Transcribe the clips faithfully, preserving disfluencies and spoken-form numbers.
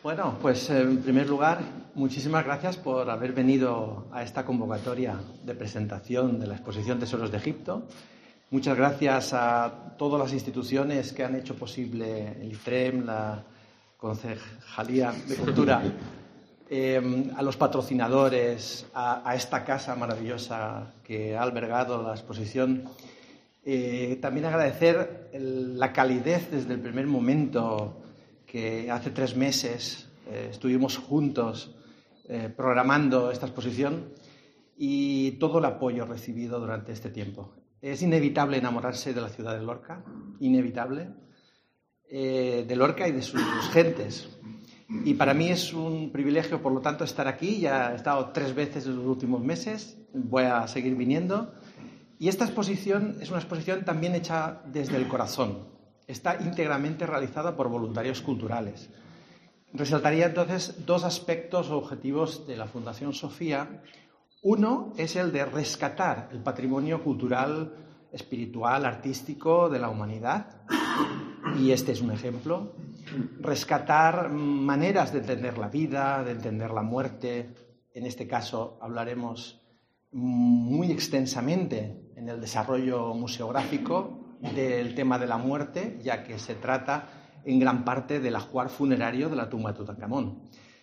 Bueno, pues en primer lugar, muchísimas gracias por haber venido a esta convocatoria de presentación de la exposición Tesoros de Egipto. Muchas gracias a todas las instituciones que han hecho posible el IFREM, la Concejalía de Cultura, eh, a los patrocinadores, a, a esta casa maravillosa que ha albergado la exposición. Eh, también agradecer el, la calidez desde el primer momento, que hace tres meses eh, estuvimos juntos eh, programando esta exposición, y todo el apoyo recibido durante este tiempo. Es inevitable enamorarse de la ciudad de Lorca, inevitable, eh, de Lorca y de sus gentes. Y para mí es un privilegio, por lo tanto, estar aquí. Ya he estado tres veces en los últimos meses, voy a seguir viniendo. Y esta exposición es una exposición también hecha desde el corazón. Está íntegramente realizada por voluntarios culturales. Resaltaría entonces dos aspectos o objetivos de la Fundación Sofía. Uno es el de rescatar el patrimonio cultural, espiritual, artístico de la humanidad, y este es un ejemplo. Rescatar maneras de entender la vida, de entender la muerte. En este caso hablaremos muy extensamente en el desarrollo museográfico del tema de la muerte, ya que se trata en gran parte del ajuar funerario de la tumba de Tutankamón.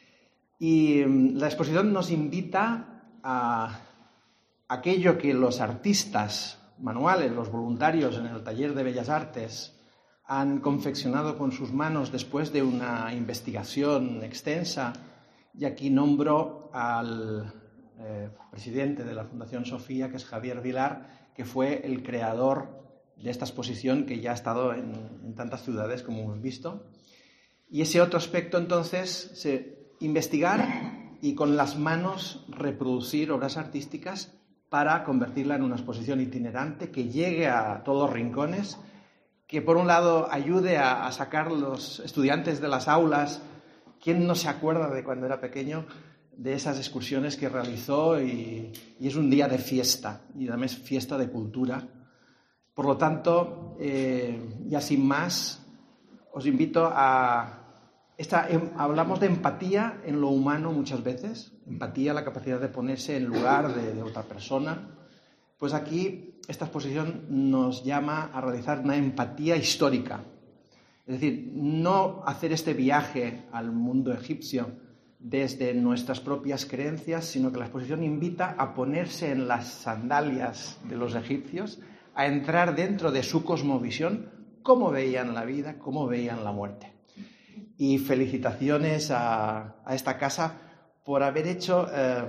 Y la exposición nos invita a aquello que los artistas manuales, los voluntarios en el taller de Bellas Artes han confeccionado con sus manos después de una investigación extensa. Y aquí nombro al eh, presidente de la Fundación Sofía, que es Javier Vilar, que fue el creador de esta exposición, que ya ha estado en, en tantas ciudades como hemos visto. Y ese otro aspecto, entonces, se, investigar y con las manos reproducir obras artísticas para convertirla en una exposición itinerante que llegue a todos los rincones, que por un lado ayude a, a sacar los estudiantes de las aulas. ¿Quién no se acuerda de cuando era pequeño de esas excursiones que realizó? Y, y es un día de fiesta, y además fiesta de cultura. Por lo tanto, eh, ya sin más, os invito a... Esta, em, hablamos de empatía en lo humano muchas veces, empatía, la capacidad de ponerse en lugar de, de otra persona. Pues aquí esta exposición nos llama a realizar una empatía histórica. Es decir, no hacer este viaje al mundo egipcio desde nuestras propias creencias, sino que la exposición invita a ponerse en las sandalias de los egipcios, a entrar dentro de su cosmovisión, cómo veían la vida, cómo veían la muerte. Y felicitaciones a, a esta casa por haber hecho eh,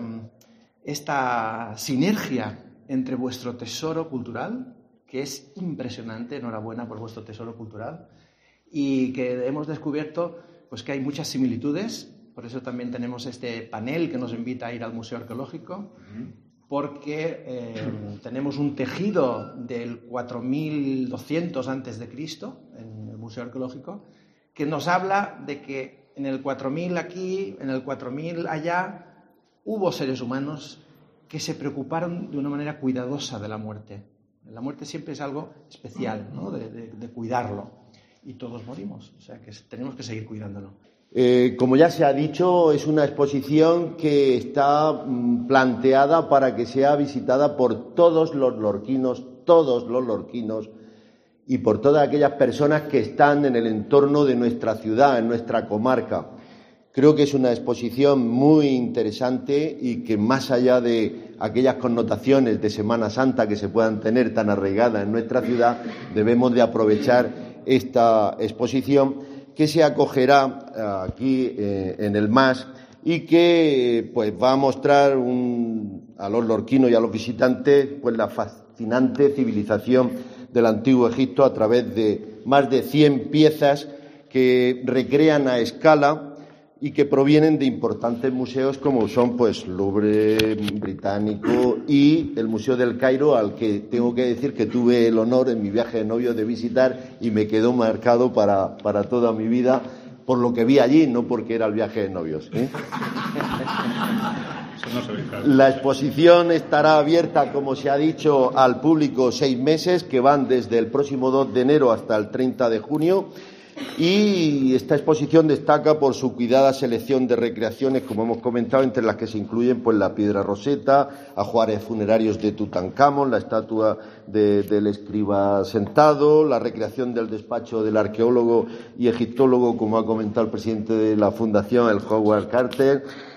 esta sinergia entre vuestro tesoro cultural, que es impresionante, enhorabuena por vuestro tesoro cultural, y que hemos descubierto pues, que hay muchas similitudes. Por eso también tenemos este panel que nos invita a ir al Museo Arqueológico, porque eh, tenemos un tejido del cuatro mil doscientos antes de Cristo en el Museo Arqueológico, que nos habla de que en el cuatro mil aquí, en el cuatro mil allá, hubo seres humanos que se preocuparon de una manera cuidadosa de la muerte. La muerte siempre es algo especial, ¿no? de, de, de cuidarlo. Y todos morimos, o sea que tenemos que seguir cuidándolo. Eh, como ya se ha dicho, es una exposición que está mm, planteada para que sea visitada por todos los lorquinos, todos los lorquinos y por todas aquellas personas que están en el entorno de nuestra ciudad, en nuestra comarca. Creo que es una exposición muy interesante y que, más allá de aquellas connotaciones de Semana Santa que se puedan tener tan arraigadas en nuestra ciudad, debemos de aprovechar esta exposición que se acogerá aquí eh, en el M A S y que pues va a mostrar un, a los lorquinos y a los visitantes pues la fascinante civilización del Antiguo Egipto a través de más de cien piezas que recrean a escala y que provienen de importantes museos como son pues Louvre británico y el Museo del Cairo, al que tengo que decir que tuve el honor en mi viaje de novio de visitar y me quedó marcado para, para toda mi vida por lo que vi allí, no porque era el viaje de novios, ¿eh? La exposición estará abierta, como se ha dicho, al público seis meses, que van desde el próximo dos de enero hasta el treinta de junio. Y esta exposición destaca por su cuidada selección de recreaciones, como hemos comentado, entre las que se incluyen pues la piedra roseta, ajuares funerarios de Tutankamón, la estatua de, del escriba sentado, la recreación del despacho del arqueólogo y egiptólogo, como ha comentado el presidente de la Fundación, el Howard Carter,